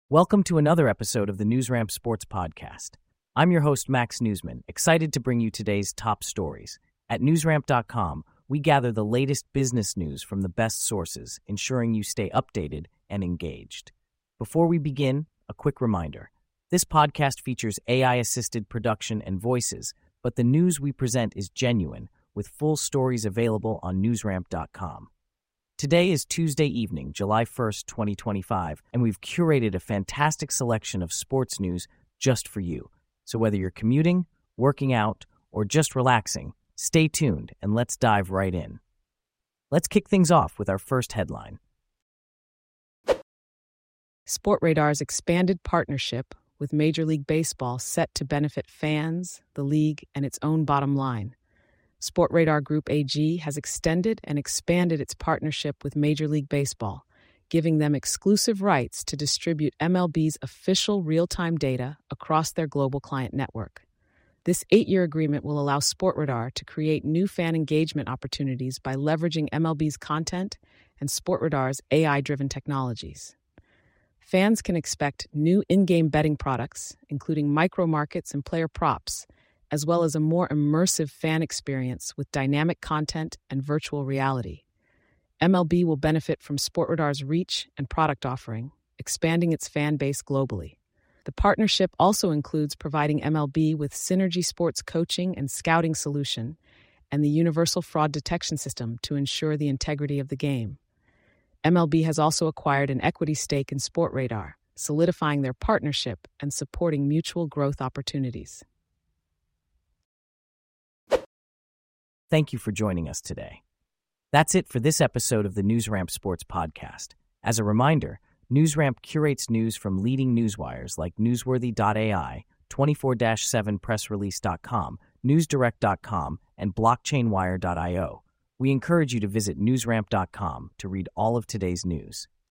Welcome to another episode of the NewsRamp Sports Podcast. I'm your host, Max Newsman, excited to bring you today's top stories. At newsramp.com, we gather the latest business news from the best sources, ensuring you stay updated and engaged. Before we begin, a quick reminder. This podcast features AI-assisted production and voices, but the news we present is genuine, with full stories available on newsramp.com. Today is Tuesday evening, July 1st, 2025, and we've curated a fantastic selection of sports news just for you. So whether you're commuting, working out, or just relaxing, stay tuned and let's dive right in. Let's kick things off with our first headline. Sportradar's expanded partnership with Major League Baseball set to benefit fans, the league, and its own bottom line. Sportradar Group AG has extended and expanded its partnership with Major League Baseball, giving them exclusive rights to distribute MLB's official real-time data across their global client network. This 8-year agreement will allow Sportradar to create new fan engagement opportunities by leveraging MLB's content and Sportradar's AI-driven technologies. Fans can expect new in-game betting products, including micro markets and player props, as well as a more immersive fan experience with dynamic content and virtual reality. MLB will benefit from Sportradar's reach and product offering, expanding its fan base globally. The partnership also includes providing MLB with Synergy Sports coaching and scouting solution and the Universal Fraud Detection System to ensure the integrity of the game. MLB has also acquired an equity stake in Sportradar, solidifying their partnership and supporting mutual growth opportunities. Thank you for joining us today. That's it for this episode of the NewsRamp Sports Podcast. As a reminder, NewsRamp curates news from leading newswires like Newsworthy.ai, 24-7pressrelease.com, NewsDirect.com, and BlockchainWire.io. We encourage you to visit newsramp.com to read all of today's news.